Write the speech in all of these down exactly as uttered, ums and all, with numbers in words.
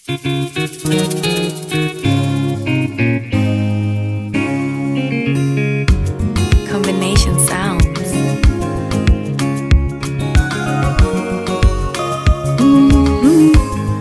Combination sounds. Mm-hmm.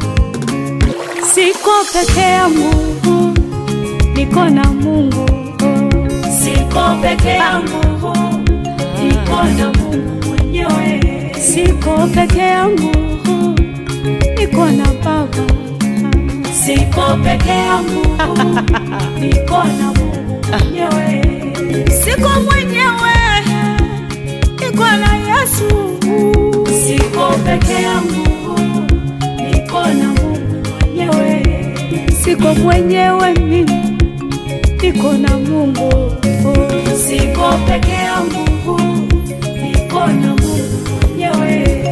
Siko peke yangu, niko na Mungu. Siko peke yangu, niko na Mungu mwenyewe. Siko peke yangu, niko na Baba. Siko peke yangu, niko na Mungu mwenyewe. Siko mwenyewe, niko na Yesu. Siko peke yangu, niko na Mungu mwenyewe. Siko mwenyewe mimi, niko na Mungu. Siko peke yangu, niko na Mungu mwenyewe.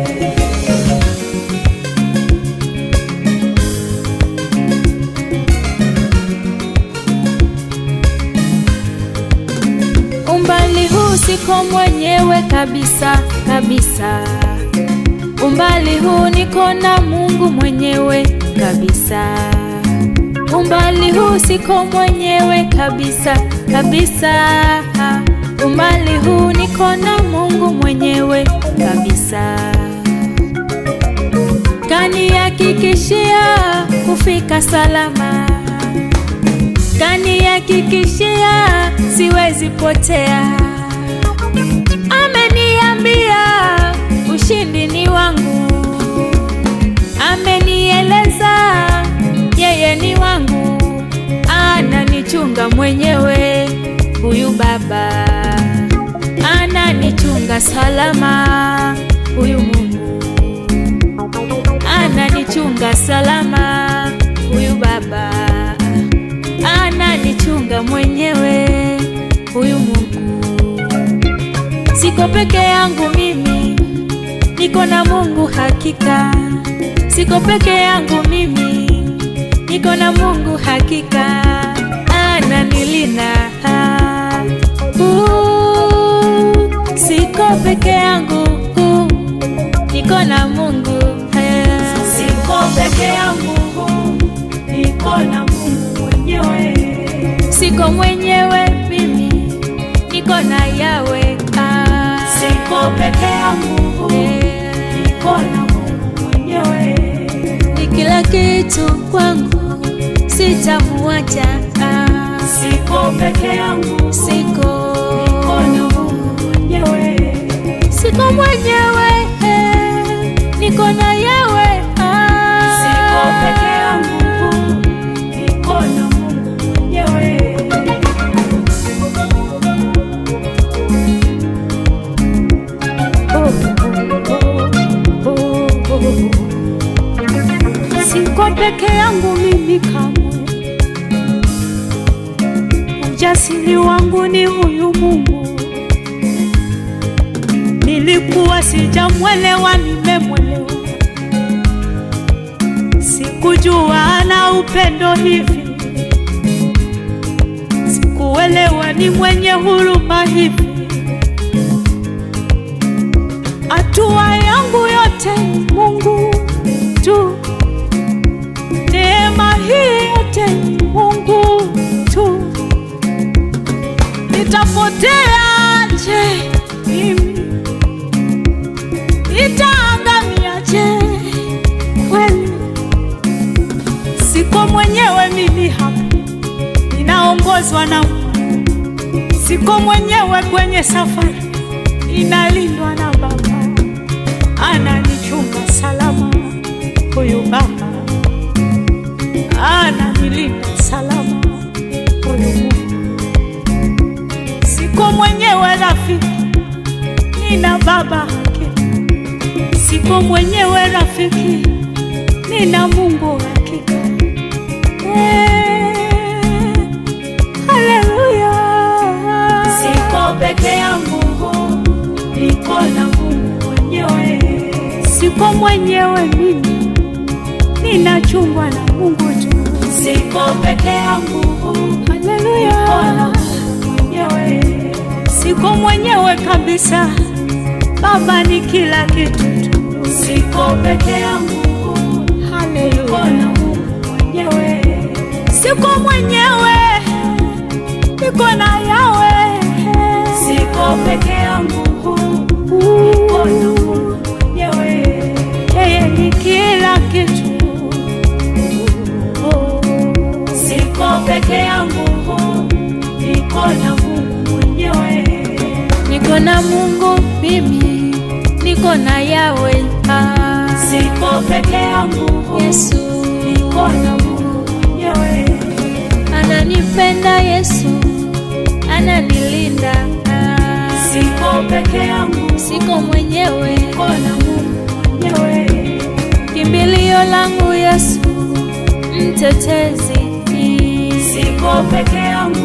Umbali huu siko mwenyewe kabisa kabisa. Umbali huu niko na Mungu mwenyewe kabisa. Umbali huu siko mwenyewe kabisa kabisa. Umbali huu niko na Mungu mwenyewe kabisa. Kanihakikishia kufika salama, kanihakikishia siwezi potea. Ameniambia ushindi ni wangu, amenieleza yeye ni wangu. Ananichunga mwenyewe huyu Baba, ananichunga salama huyu Mungu, ananichunga salama huyu Baba, ananichunga mwenyewe huyu Mungu. Siko peke yangu mimi, niko na Mungu hakika. Siko peke yangu mimi, niko na Mungu hakika. Ananilinda. Uh, siko peke yangu, uh, niko na Mungu. Siko peke yangu, niko na Mungu mwenyewe. Siko mwenyewe mimi, niko na Yahweh. Ah, siko peke yangu, niko na Mungu mwenyewe. Ni kila kitu kwangu, sitamuacha. Ah, siko peke yangu, siko niko na Mungu mwenyewe. Siko mwenyewe, niko na Yahweh. Ah, siko peke yangu, niko na Mungu mwenyewe. Siko peke yangu mimi kamwe. Ujasiri wangu ni huyu Mungu. Nilikuwa sijamwelewa, nimemwelewa. Sikujua ana upendo hivi, sikuelewa ni mwenye huruma hivi. Hatua yangu yote Mungu tu, neema hii yote Mungu tu. Nitapoteaje mimi, nitaangamiaje kweli? Siko mwenyewe mimi hapa, ninaongozwa na Mungu. Siko mwenyewe kwenye safari, inalindwa na Baba. Ananichunga salama huyu Baba, ananilinda salama huyu Mungu. Siko mwenyewe rafiki, nina Baba hakika. Siko mwenyewe rafiki, nina Mungu hakika. Eh, haleluya. Siko peke yangu, niko na Mungu mwenyewe. Siko mwenyewe mimi, ninachungwa na Mungu tu. Siko peke yangu, haleluya. Niko na Mungu mwenyewe. Siko mwenyewe kabisa, Baba ni kila kitu tu. Siko peke yangu, haleluya. Niko na Mungu siko mwenyewe, niko na Yawe. Siko peke yangu, niko na Mungu mwenyewe. Yeye ni kila kitu. Siko peke yangu, niko na Mungu mwenyewe. Niko na Mungu mimi, niko na Yawe. Ah, Siko peke yangu, Yesu niko na Mungu mwenyewe. ananipenda, Yesu ananilinda. Ah, Siko peke yangu, siko mwenyewe, niko na Mungu mwenyewe. kimbilio langu Yesu mtetezi. Siko peke yangu,